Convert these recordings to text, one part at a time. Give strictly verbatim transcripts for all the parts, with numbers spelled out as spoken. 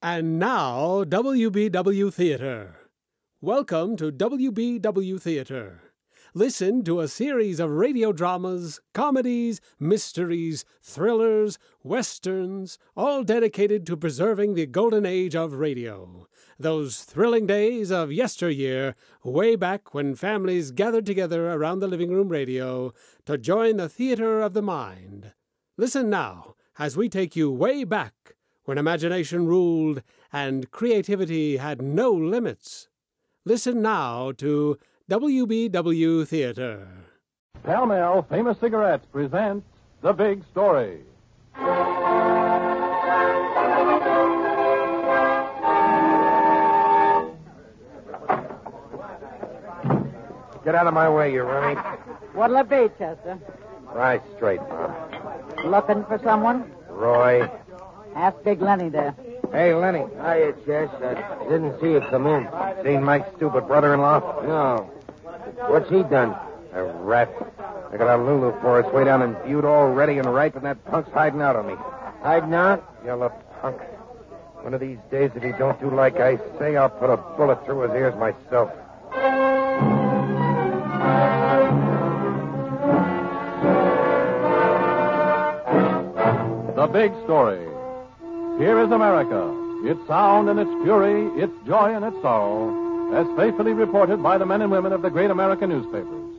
And now, W B W Theater. Welcome to W B W Theater. Listen to a series of radio dramas, comedies, mysteries, thrillers, westerns, all dedicated to preserving the golden age of radio. Those thrilling days of yesteryear, way back when families gathered together around the living room radio to join the theater of the mind. Listen now as we take you way back when imagination ruled and creativity had no limits. Listen now to W B W Theater. Pall-Mall Famous Cigarettes present The Big Story. Get out of my way, you right? What'll it be, Chester? Right straight, Mom. Looking for someone? Roy. Ask Big Lenny there. Hey, Lenny. Hiya, Chess. I didn't see you come in. Seen Mike's stupid brother-in-law? No. What's he done? A rat. I got a Lulu for us way down in Butte, all ready and ripe, and that punk's hiding out on me. Hiding out? Yellow punk. One of these days, if he don't do like I say, I'll put a bullet through his ears myself. The Big Story. Here is America, its sound and its fury, its joy and its sorrow, as faithfully reported by the men and women of the great American newspapers.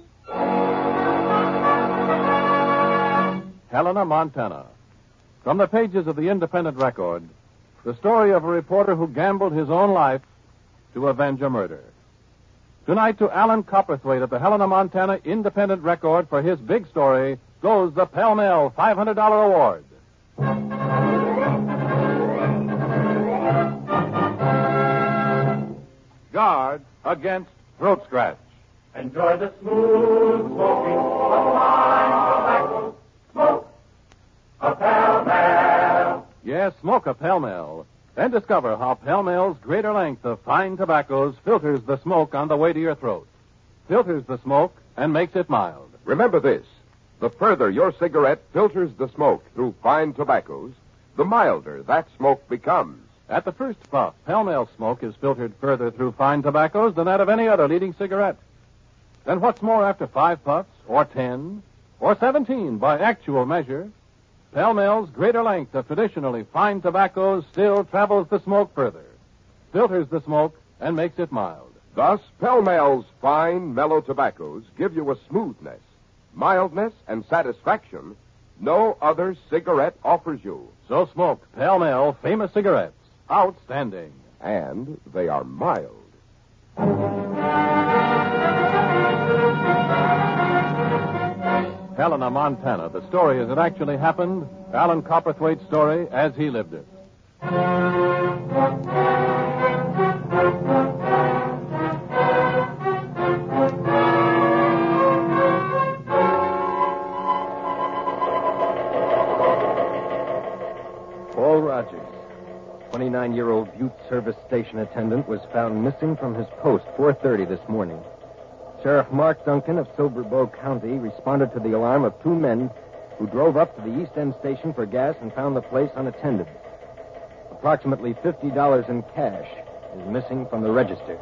Helena, Montana. From the pages of the Independent Record, the story of a reporter who gambled his own life to avenge a murder. Tonight, to Alan Copperthwaite of the Helena, Montana Independent Record for his big story goes the Pall-Mall five hundred dollars award. Guard against throat scratch. Enjoy the smooth smoking of fine tobacco. Smoke a Pall-Mall. Yes, smoke a Pall-Mall. Then discover how Pall-Mall's greater length of fine tobaccos filters the smoke on the way to your throat. Filters the smoke and makes it mild. Remember this. The further your cigarette filters the smoke through fine tobaccos, the milder that smoke becomes. At the first puff, Pall-Mall smoke is filtered further through fine tobaccos than that of any other leading cigarette. Then what's more, after five puffs, or ten, or seventeen by actual measure, Pall-Mall's greater length of traditionally fine tobaccos still travels the smoke further, filters the smoke, and makes it mild. Thus, Pall-Mall's fine, mellow tobaccos give you a smoothness, mildness, and satisfaction no other cigarette offers you. So smoke Pall-Mall Famous Cigarettes. Outstanding. And they are mild. Helena, Montana. The story as it actually happened. Alan Copperthwaite's story as he lived it. Paul Rogers, twenty-nine-year-old Butte service station attendant, was found missing from his post four thirty this morning. Sheriff Mark Duncan of Silver County responded to the alarm of two men who drove up to the East End station for gas and found the place unattended. Approximately fifty dollars in cash is missing from the register.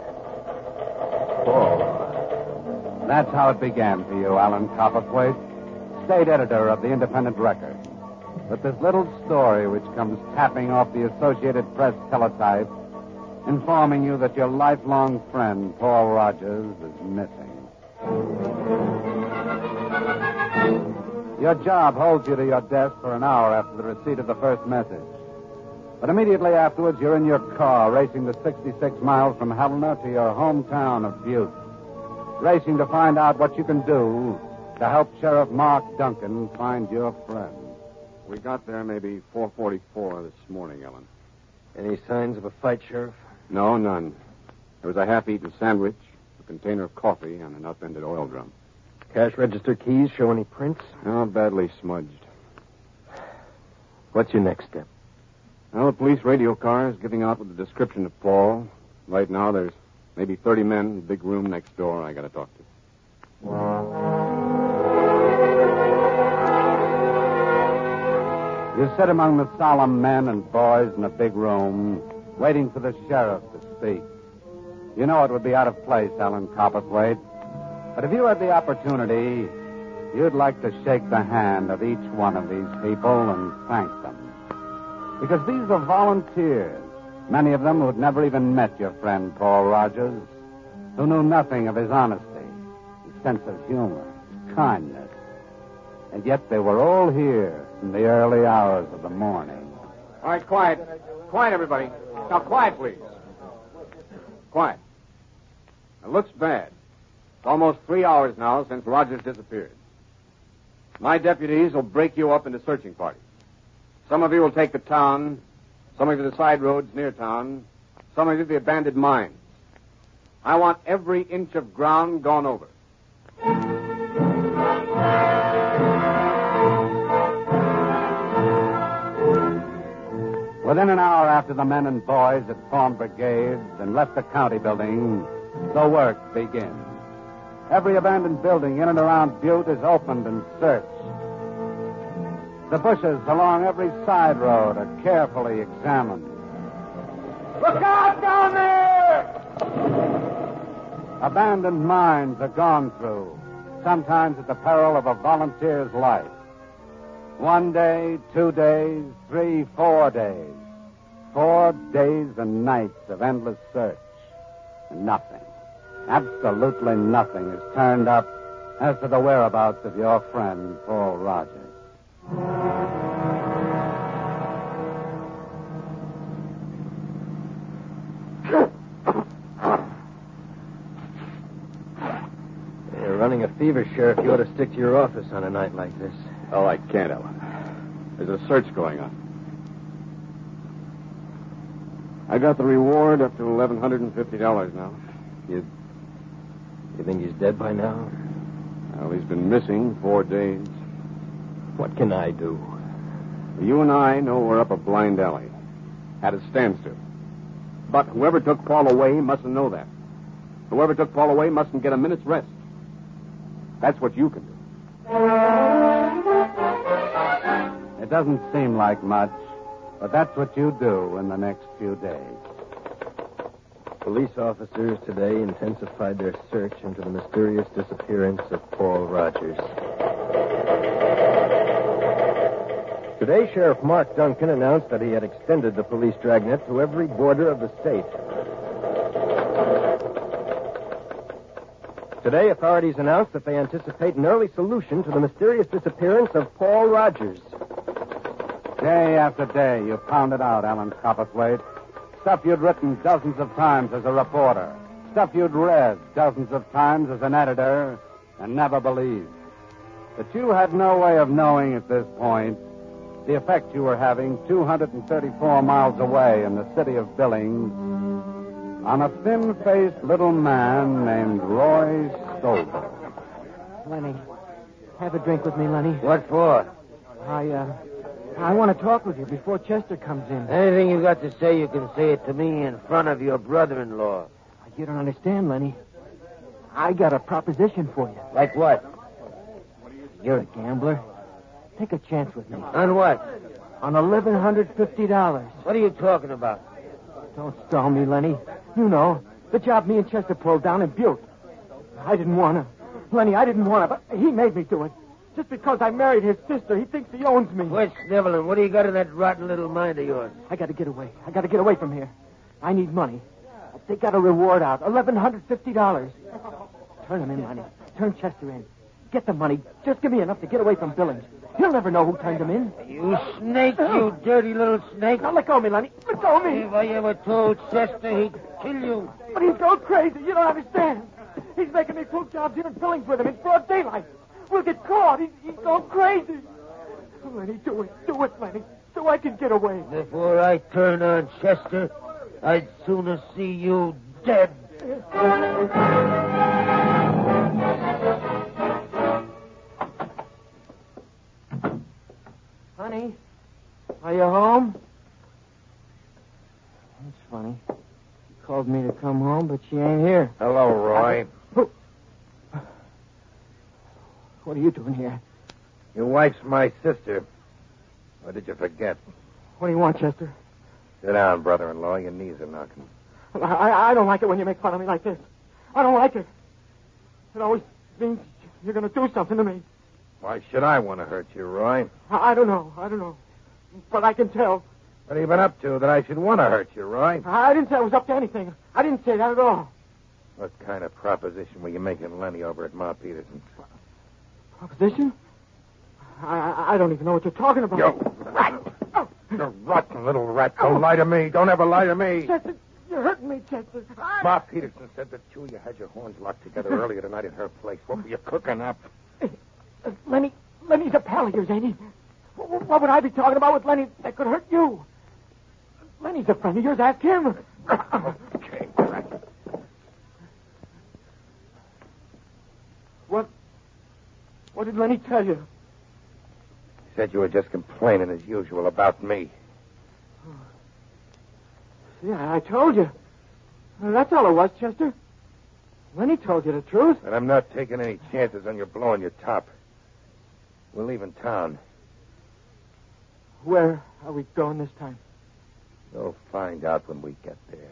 Paul, that's how it began for you, Alan Copperthwaite, state editor of the Independent Record. But this little story which comes tapping off the Associated Press teletype, informing you that your lifelong friend, Paul Rogers, is missing. Your job holds you to your desk for an hour after the receipt of the first message. But immediately afterwards, you're in your car, racing the sixty-six miles from Helena to your hometown of Butte. Racing to find out what you can do to help Sheriff Mark Duncan find your friend. We got there maybe four forty-four this morning, Ellen. Any signs of a fight, Sheriff? No, none. There was a half-eaten sandwich, a container of coffee, and an upended oil drum. Cash register keys show any prints? No, badly smudged. What's your next step? Well, the police radio car is giving out with the description of Paul. Right now, there's maybe thirty men in the big room next door I got to talk to. You sit among the solemn men and boys in a big room, waiting for the sheriff to speak. You know it would be out of place, Alan Copperthwaite. But if you had the opportunity, you'd like to shake the hand of each one of these people and thank them. Because these are volunteers, many of them who had never even met your friend Paul Rogers, who knew nothing of his honesty, his sense of humor, his kindness. And yet they were all here in the early hours of the morning. All right, quiet. Quiet, everybody. Now, quiet, please. Quiet. It looks bad. It's almost three hours now since Rogers disappeared. My deputies will break you up into searching parties. Some of you will take the town, some of you the side roads near town, some of you the abandoned mines. I want every inch of ground gone over. Within an hour after the men and boys had formed brigades and left the county building, the work begins. Every abandoned building in and around Butte is opened and searched. The bushes along every side road are carefully examined. Look out down there! Abandoned mines are gone through, sometimes at the peril of a volunteer's life. One day, two days, three, four days. Four days and nights of endless search. And nothing, absolutely nothing is turned up as to the whereabouts of your friend, Paul Rogers. You're running a fever, Sheriff. You ought to stick to your office on a night like this. Oh, I can't, Ellen. There's a search going on. I got the reward up to eleven fifty dollars now. You... You think he's dead by now? Well, he's been missing four days. What can I do? You and I know we're up a blind alley. At a standstill. But whoever took Paul away mustn't know that. Whoever took Paul away mustn't get a minute's rest. That's what you can do. It doesn't seem like much, but that's what you do in the next few days. Police officers today intensified their search into the mysterious disappearance of Paul Rogers. Today, Sheriff Mark Duncan announced that he had extended the police dragnet to every border of the state. Today, authorities announced that they anticipate an early solution to the mysterious disappearance of Paul Rogers. Day after day, you pounded out, Alan Copperthwaite. Stuff you'd written dozens of times as a reporter. Stuff you'd read dozens of times as an editor and never believed. But you had no way of knowing at this point the effect you were having two hundred thirty-four miles away in the city of Billings on a thin-faced little man named Roy Stolber. Lenny, have a drink with me, Lenny. What for? I, uh, I want to talk with you before Chester comes in. Anything you got to say, you can say it to me in front of your brother-in-law. You don't understand, Lenny. I got a proposition for you. Like what? You're a gambler. Take a chance with me. On what? On eleven fifty dollars. What are you talking about? Don't stall me, Lenny. You know, the job me and Chester pulled down in Butte. I didn't want to. Lenny, I didn't want to, but he made me do it. Just because I married his sister, he thinks he owns me. Quit sniveling. What do you got in that rotten little mind of yours? I got to get away. I got to get away from here. I need money. They got a reward out. eleven fifty dollars. Turn him in, Lenny. Turn Chester in. Get the money. Just give me enough to get away from Billings. He'll never know who turned him in. You snake, you dirty little snake. Now let go of me, Lenny. Let go of me. If I ever told Chester, he'd kill you. But he's going crazy. You don't understand. He's making me pull jobs here in Billings with him in broad daylight. We'll get caught. He's, he's going crazy. Lenny, do it. Do it, Lenny. So I can get away. Before I turn on Chester, I'd sooner see you dead. Honey, are you home? That's funny. She called me to come home, but she ain't here. Hello, Roy. Who? What are you doing here? Your wife's my sister. Or did you forget? What do you want, Chester? Sit down, brother-in-law. Your knees are knocking. I, I don't like it when you make fun of me like this. I don't like it. It always means you're going to do something to me. Why should I want to hurt you, Roy? I, I don't know. I don't know. But I can tell. What have you been up to that I should want to hurt you, Roy? I didn't say I was up to anything. I didn't say that at all. What kind of proposition were you making Lenny over at Ma Peterson's? Proposition? I, I, I don't even know what you're talking about. You rat! Oh. You rotten little rat. Don't lie to me. Don't ever lie to me. Chester, you're hurting me, Chester. I... Ma Peterson said that two of you had your horns locked together earlier tonight in her place. What were you cooking up? Uh, Lenny, Lenny's a pal of yours, ain't he? What, what would I be talking about with Lenny that could hurt you? Lenny's a friend of yours. Ask him. Okay, rat. What? What did Lenny tell you? He said you were just complaining as usual about me. Yeah, I told you. Well, that's all it was, Chester. Lenny told you the truth. And I'm not taking any chances on you blowing your top. We're leaving town. Where are we going this time? You'll find out when we get there.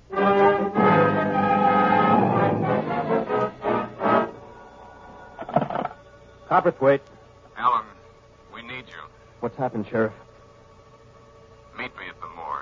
Copperthwaite. Alan, we need you. What's happened, Sheriff? Meet me at the morgue.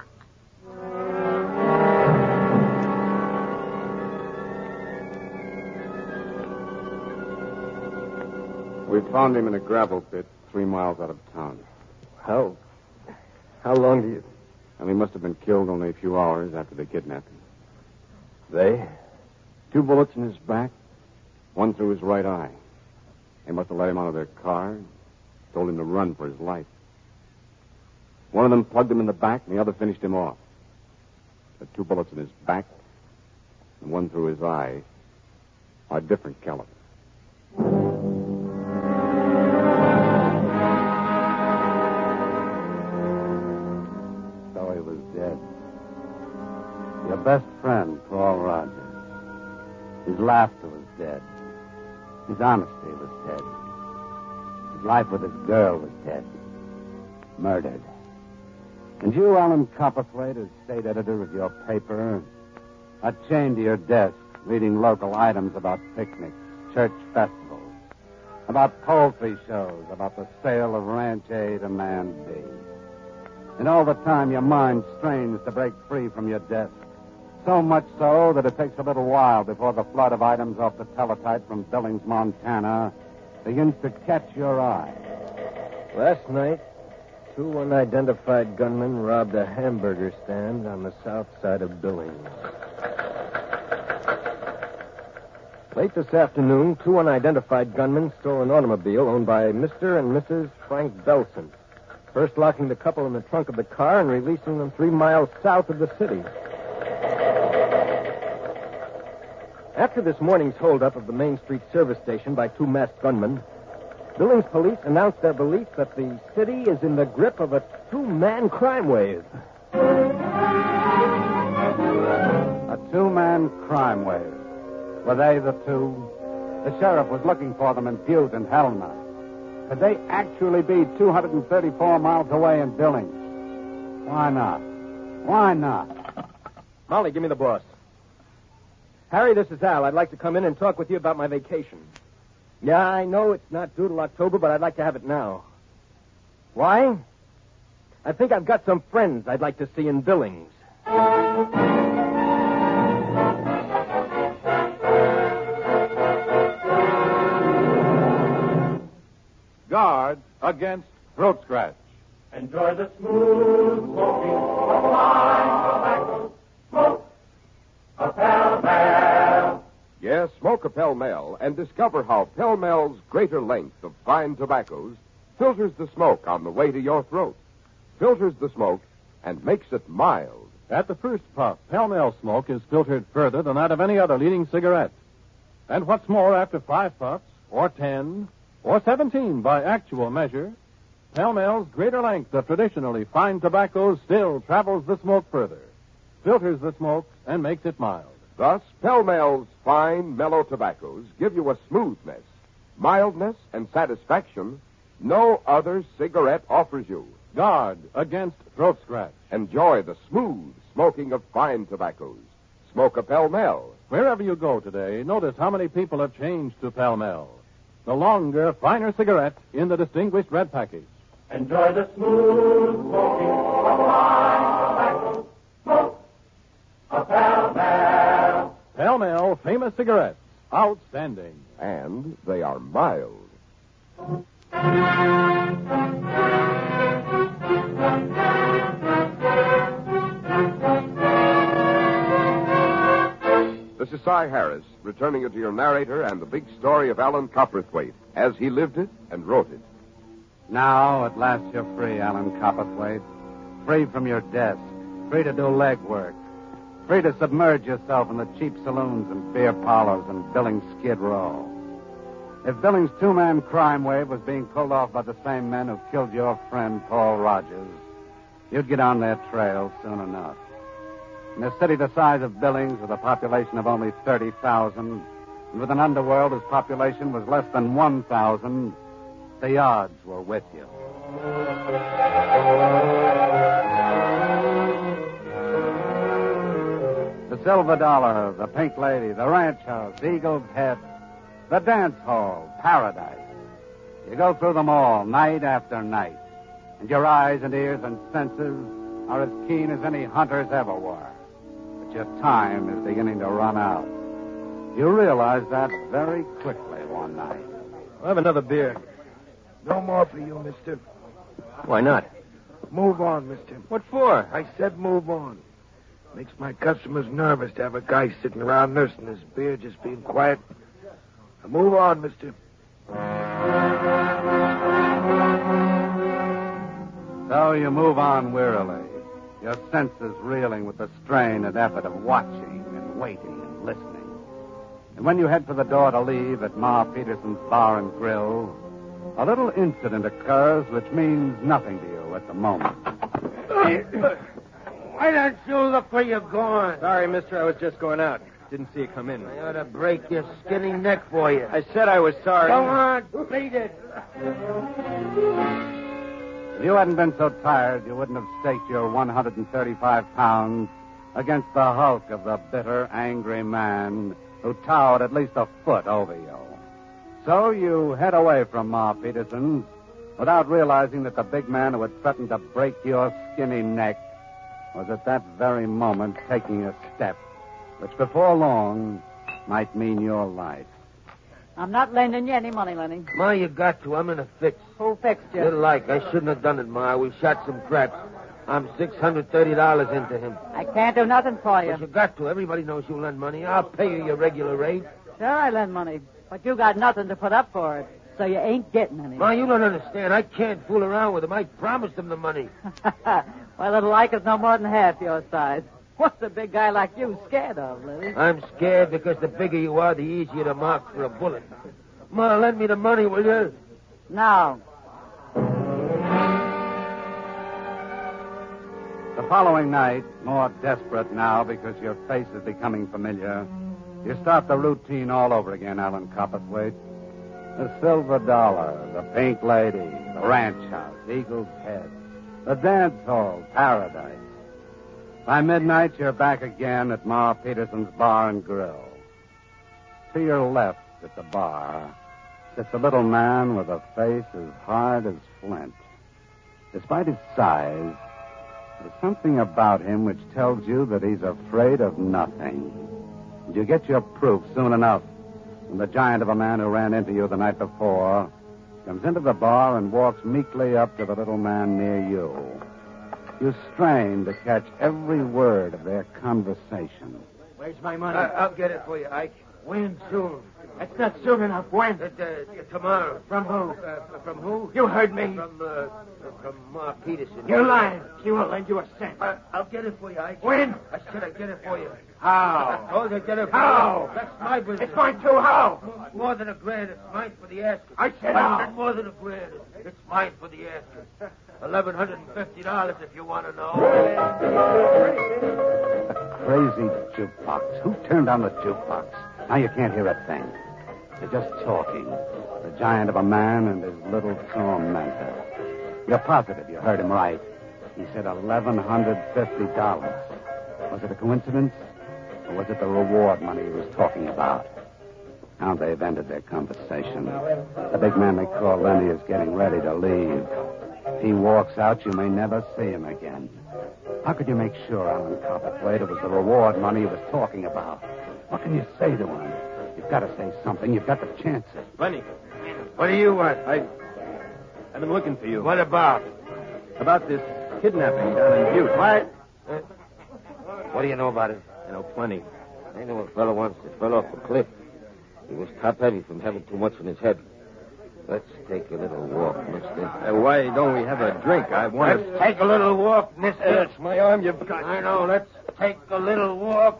We found him in a gravel pit three miles out of town. How? How long do you... And he must have been killed only a few hours after they kidnapped him. They? Two bullets in his back, one through his right eye. They must have let him out of their car, told him to run for his life. One of them plugged him in the back, and the other finished him off. The two bullets in his back and one through his eye are different calibers. So he was dead. Your best friend, Paul Rogers. His laughter was dead. His honesty was dead. His life with his girl was dead. Murdered. And you, Alan Copperthwaite, as state editor of your paper, are chained to your desk, reading local items about picnics, church festivals, about poultry shows, about the sale of Ranch A to Man B. And all the time your mind strains to break free from your desk. So much so that it takes a little while before the flood of items off the teletype from Billings, Montana, begins to catch your eye. Last night, two unidentified gunmen robbed a hamburger stand on the south side of Billings. Late this afternoon, two unidentified gunmen stole an automobile owned by Mister and Missus Frank Belson, first locking the couple in the trunk of the car and releasing them three miles south of the city. After this morning's holdup of the Main Street service station by two masked gunmen, Billings police announced their belief that the city is in the grip of a two-man crime wave. A two-man crime wave. Were they the two? The sheriff was looking for them in Butte and Helena. Could they actually be two hundred thirty-four miles away in Billings? Why not? Why not? Molly, give me the boss. Harry, this is Al. I'd like to come in and talk with you about my vacation. Yeah, I know it's not due till October, but I'd like to have it now. Why? I think I've got some friends I'd like to see in Billings. Guard against throat scratch. Enjoy the smooth smoking of fine tobacco. Smoke a Pell-Mell. Yes, smoke a Pell-Mell and discover how Pell-Mell's greater length of fine tobaccos filters the smoke on the way to your throat, filters the smoke, and makes it mild. At the first puff, Pell-Mell smoke is filtered further than that of any other leading cigarette. And what's more, after five puffs, or ten, or seventeen by actual measure, Pell-Mell's greater length of traditionally fine tobaccos still travels the smoke further, filters the smoke, and makes it mild. Thus, Pell-Mell's fine, mellow tobaccos give you a smoothness, mildness, and satisfaction no other cigarette offers you. Guard against throat scratch. Enjoy the smooth smoking of fine tobaccos. Smoke a Pell-Mell. Wherever you go today, notice how many people have changed to Pell-Mell. The longer, finer cigarette in the distinguished red package. Enjoy the smooth smoking of fine tobacco. Smoke a Pell-Mell. Pell-Mell famous cigarettes. Outstanding. And they are mild. This is Cy Harris, returning you to your narrator and the big story of Alan Copperthwaite, as he lived it and wrote it. Now, at last, you're free, Alan Copperthwaite. Free from your desk. Free to do legwork. Free to submerge yourself in the cheap saloons and beer parlors and Billings Skid Row. If Billings' two-man crime wave was being pulled off by the same men who killed your friend, Paul Rogers, you'd get on their trail soon enough. In a city the size of Billings, with a population of only thirty thousand, and with an underworld whose population was less than one thousand, the odds were with you. The Silver Dollar, the Pink Lady, the Ranch House, Eagle's Head, the Dance Hall, Paradise. You go through them all, night after night, and your eyes and ears and senses are as keen as any hunter's ever were. But your time is beginning to run out. You realize that very quickly one night. I'll have another beer. No more for you, mister. Why not? Move on, mister. What for? I said move on. Makes my customers nervous to have a guy sitting around nursing his beer just being quiet. Now move on, mister. So you move on wearily, your senses reeling with the strain and effort of watching and waiting and listening. And when you head for the door to leave at Ma Peterson's Bar and Grill, a little incident occurs which means nothing to you at the moment. Why don't you look where you're going? Sorry, mister, I was just going out. Didn't see you come in. I ought to break your skinny neck for you. I said I was sorry. Go on, beat it. If you hadn't been so tired, you wouldn't have staked your one hundred thirty-five pounds against the hulk of the bitter, angry man who towered at least a foot over you. So you head away from Ma Peterson's without realizing that the big man who had threatened to break your skinny neck was at that very moment taking a step which before long might mean your life. I'm not lending you any money, Lenny. Ma, you got to. I'm in a fix. Who fixed you? You're like. I shouldn't have done it, Ma. We shot some craps. I'm six hundred thirty dollars into him. I can't do nothing for you. But you got to. Everybody knows you lend money. I'll pay you your regular rate. Sure, I lend money. But you got nothing to put up for it. So you ain't getting any. Ma, you don't understand. I can't fool around with him. I promised him the money. Well, it'll like it's no more than half your size. What's a big guy like you scared of, Lily? I'm scared because the bigger you are, the easier to mark for a bullet. Ma, lend me the money, will you? Now. The following night, more desperate now because your face is becoming familiar, you start the routine all over again, Alan Copperthwaite. The Silver Dollar, the Pink Lady, the Ranch House, Eagle's Head, the Dance Hall, Paradise. By midnight, you're back again at Ma Peterson's Bar and Grill. To your left at the bar sits a little man with a face as hard as flint. Despite his size, there's something about him which tells you that he's afraid of nothing. And you get your proof soon enough when the giant of a man who ran into you the night before comes into the bar and walks meekly up to the little man near you. You strain to catch every word of their conversation. Where's my money? I- I'll get it for you, Ike. When soon? That's not soon enough. When? Uh, uh, tomorrow. From who? Uh, from who? You heard me. From, uh, from Ma Peterson. You're lying. She won't lend you a cent. I- I'll get it for you, Ike. When? I said I'd get it for you. How? I told you I'd get it for How? you. That's my business. It's mine too. How? More than a grand. It's mine for the asking. I said I how? said more than a grand. It's mine for the asking. Eleven hundred and fifty dollars, if you want to know. A crazy jukebox. Who turned on the jukebox? Now you can't hear a thing. They're just talking. The giant of a man and his little tormentor. You're positive you heard him right. He said eleven fifty dollars. Was it a coincidence? Or was it the reward money he was talking about? Now they've ended their conversation. The big man they call Lenny is getting ready to leave. If he walks out, you may never see him again. How could you make sure, Alan Copperthwaite, it was the reward money he was talking about? What can you say to him? You've got to say something. You've got the chances. Lenny, what do you want? I, I've been looking for you. What about? About this kidnapping down in Butte. What? Uh, what do you know about it? I know plenty. I know a fellow once that fell off a cliff. He was top-heavy from having too much in his head. Let's take a little walk, mister. Uh, why don't we have a drink? I want Let's to... take a little walk, mister. It's my arm you've got. I know. Let's take a little walk.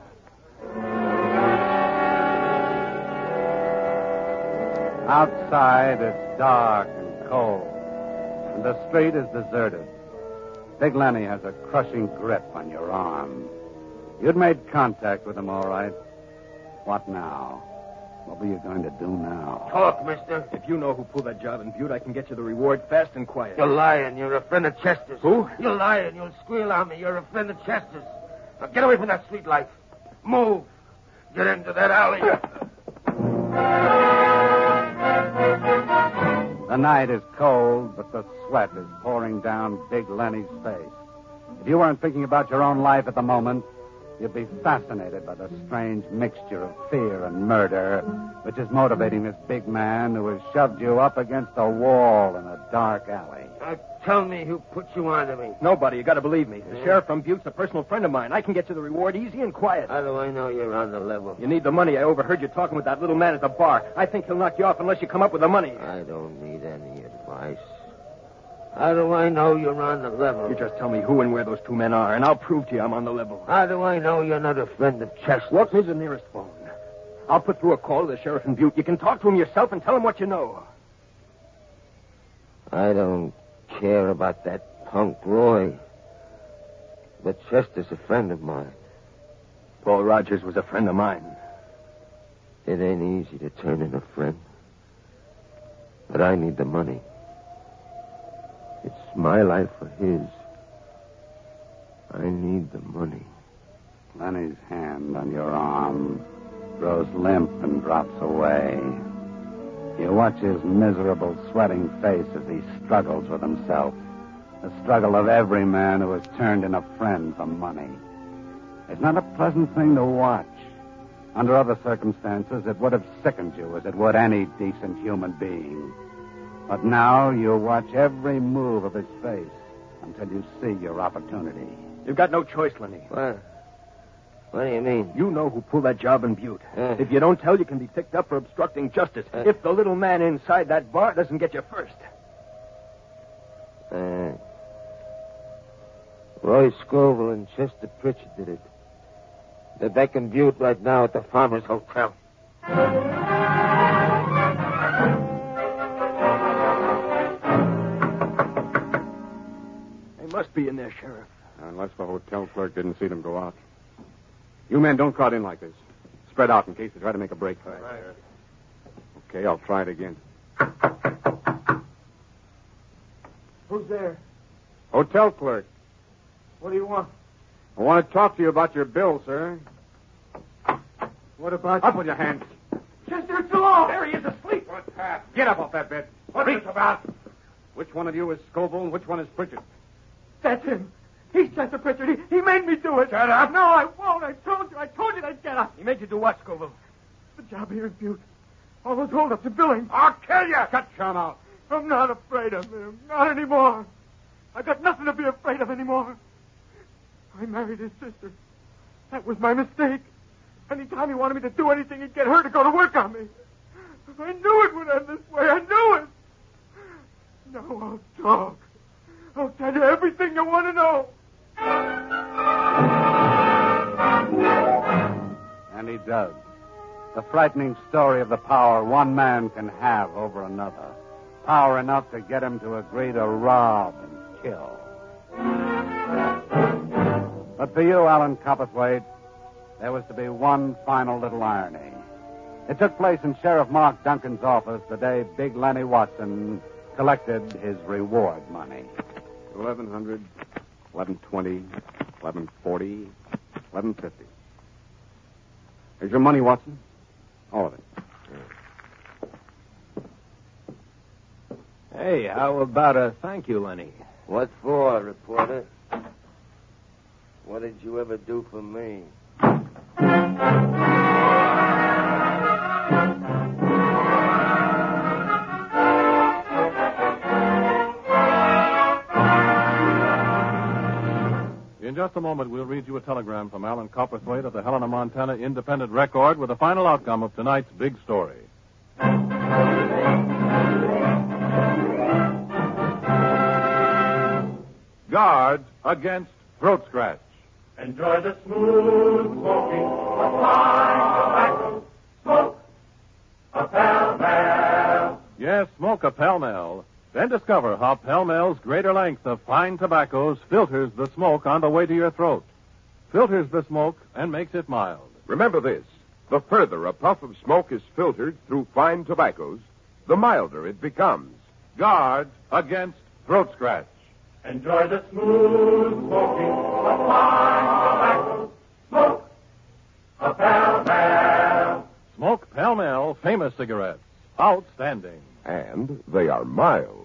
Outside, it's dark and cold, and the street is deserted. Big Lenny has a crushing grip on your arm. You'd made contact with him, all right. What now? What were you going to do now? Talk, mister. If you know who pulled that job in Butte, I can get you the reward fast and quiet. You're lying. You're a friend of Chester's. Who? You're lying. You'll squeal on me. You're a friend of Chester's. Now get away from that street life. Move. Get into that alley. The night is cold, but the sweat is pouring down Big Lenny's face. If you weren't thinking about your own life at the moment, you'd be fascinated by the strange mixture of fear and murder which is motivating this big man who has shoved you up against a wall in a dark alley. Now tell me who put you onto me. Nobody. You got to believe me. The yeah. sheriff from Butte's a personal friend of mine. I can get you the reward easy and quiet. How do I know you're on the level? You need the money. I overheard you talking with that little man at the bar. I think he'll knock you off unless you come up with the money. I don't need any advice. How do I know you're on the level? You just tell me who and where those two men are, and I'll prove to you I'm on the level. How do I know you're not a friend of Chester? What is the nearest phone? I'll put through a call to the sheriff in Butte. You can talk to him yourself and tell him what you know. I don't care about that punk Roy. But Chester's a friend of mine. Paul Rogers was a friend of mine. It ain't easy to turn in a friend. But I need the money. It's my life or his. I need the money. Lenny's hand on your arm grows limp and drops away. You watch his miserable, sweating face as he struggles with himself. The struggle of every man who has turned in a friend for money. It's not a pleasant thing to watch. Under other circumstances, it would have sickened you as it would any decent human being. But now you watch every move of his face until you see your opportunity. You've got no choice, Lenny. What? What do you mean? You know who pulled that job in Butte. Uh, if you don't tell, you can be picked up for obstructing justice. Uh, if the little man inside that bar doesn't get you first. Uh, Roy Scoville and Chester Pritchard did it. They're back in Butte right now at the Farmers Hotel. Must be in there, Sheriff. Unless the hotel clerk didn't see them go out. You men don't crowd in like this. Spread out in case they try to make a break for it. Right. Okay, I'll try it again. Who's there? Hotel clerk. What do you want? I want to talk to you about your bill, sir. What about... Up with your hands. Chester, it's the law. There he is asleep. What's that? Get up off that bed. What's this about? Which one of you is Scoville and which one is Pritchard? That's him. He's Chester Pritchard. He, he made me do it. Shut up. No, I won't. I told you. I told you to get up. He made you do what, Scoville? The job here in Butte. All those holdups and billings. I'll kill you. Shut your mouth. I'm not afraid of him. Not anymore. I got nothing to be afraid of anymore. I married his sister. That was my mistake. Anytime he wanted me to do anything, he'd get her to go to work on me. I knew it would end this way. I knew it. Now I'll talk. I'll tell you everything you want to know. And he does. The frightening story of the power one man can have over another. Power enough to get him to agree to rob and kill. But for you, Alan Copperthwaite, there was to be one final little irony. It took place in Sheriff Mark Duncan's office the day Big Lenny Watson collected his reward money. Eleven hundred, eleven twenty, eleven forty, eleven fifty. Here's your money, Watson. All of it. Hey, how about a thank you, Lenny? What for, reporter? What did you ever do for me? In just a moment, we'll read you a telegram from Alan Copperthwaite of the Helena, Montana Independent Record with the final outcome of tonight's big story. Guard against throat scratch. Enjoy the smooth smoking of fine tobacco. Smoke a Pall-Mall. Yes, smoke a Pall-Mall. Then discover how Pall-Mall's greater length of fine tobaccos filters the smoke on the way to your throat. Filters the smoke and makes it mild. Remember this. The further a puff of smoke is filtered through fine tobaccos, the milder it becomes. Guard against throat scratch. Enjoy the smooth smoking of fine tobacco. Smoke a Pall-Mall. Smoke Pall-Mall famous cigarettes. Outstanding. And they are mild.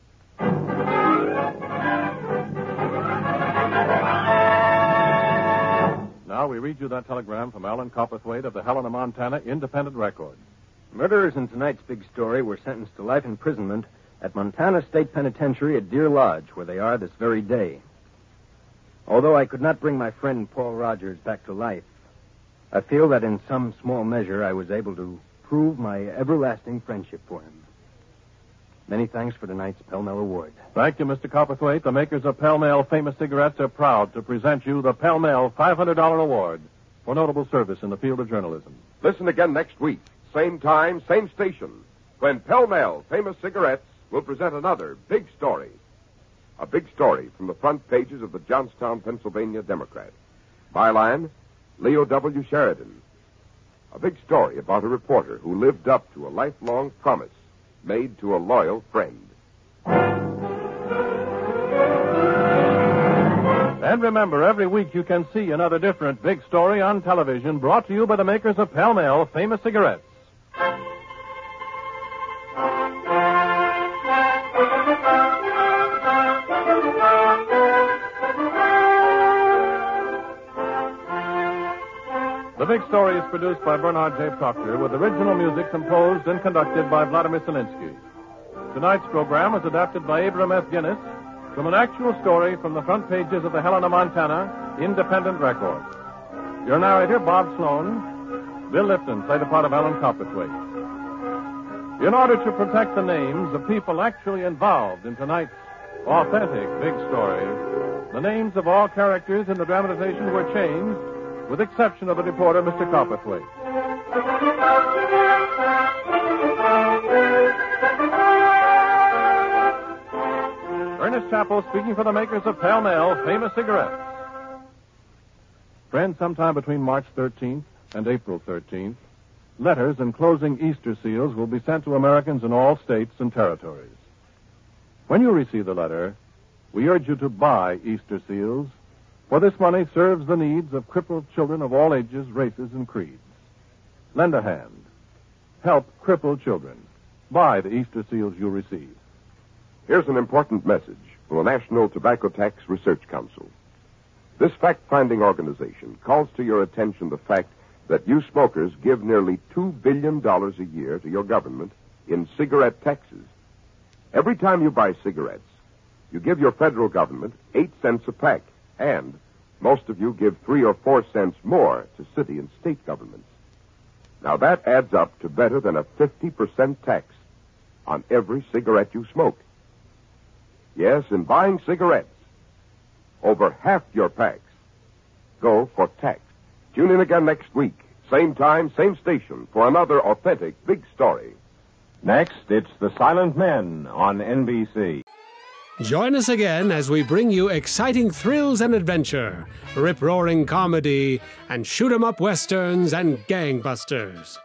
Now we read you that telegram from Alan Copperthwaite of the Helena, Montana Independent Record. Murderers in tonight's big story were sentenced to life imprisonment at Montana State Penitentiary at Deer Lodge, where they are this very day. Although I could not bring my friend Paul Rogers back to life, I feel that in some small measure I was able to prove my everlasting friendship for him. Many thanks for tonight's Pall-Mall Award. Thank you, Mister Copperthwaite. The makers of Pall-Mall famous cigarettes are proud to present you the Pall-Mall five hundred dollars Award for notable service in the field of journalism. Listen again next week, same time, same station, when Pall-Mall famous cigarettes will present another big story. A big story from the front pages of the Johnstown, Pennsylvania Democrat. Byline, Leo W. Sheridan. A big story about a reporter who lived up to a lifelong promise made to a loyal friend. And remember, every week you can see another different big story on television brought to you by the makers of Pall-Mall famous cigarettes. The Big Story is produced by Bernard J. Proctor with original music composed and conducted by Vladimir Selinsky. Tonight's program was adapted by Abram F. Guinness from an actual story from the front pages of the Helena, Montana Independent Record. Your narrator, Bob Sloan. Bill Lipton played the part of Alan Copperthwaite. In order to protect the names of people actually involved in tonight's authentic big story, the names of all characters in the dramatization were changed, with exception of the reporter, Mister Copperthwaite. Ernest Chappell speaking for the makers of Pall-Mall famous cigarettes. Friends, sometime between March thirteenth and April thirteenth, letters enclosing Easter seals will be sent to Americans in all states and territories. When you receive the letter, we urge you to buy Easter seals, for this money serves the needs of crippled children of all ages, races, and creeds. Lend a hand. Help crippled children. Buy the Easter seals you receive. Here's an important message from the National Tobacco Tax Research Council. This fact-finding organization calls to your attention the fact that you smokers give nearly two billion dollars a year to your government in cigarette taxes. Every time you buy cigarettes, you give your federal government eight cents a pack, and most of you give three or four cents more to city and state governments. Now that adds up to better than a fifty percent tax on every cigarette you smoke. Yes, in buying cigarettes, over half your packs go for tax. Tune in again next week, same time, same station, for another authentic big story. Next, it's The Silent Men on N B C. Join us again as we bring you exciting thrills and adventure, rip-roaring comedy, and shoot-'em-up westerns and gangbusters.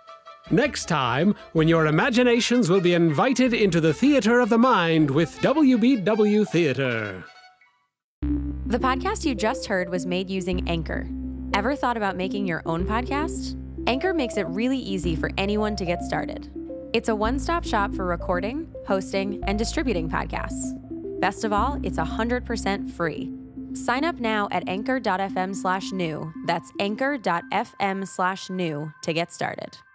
Next time, when your imaginations will be invited into the theater of the mind with W B W Theater. The podcast you just heard was made using Anchor. Ever thought about making your own podcast? Anchor makes it really easy for anyone to get started. It's a one-stop shop for recording, hosting, and distributing podcasts. Best of all, it's one hundred percent free. Sign up now at anchor.fm slash new. That's anchor.fm slash new to get started.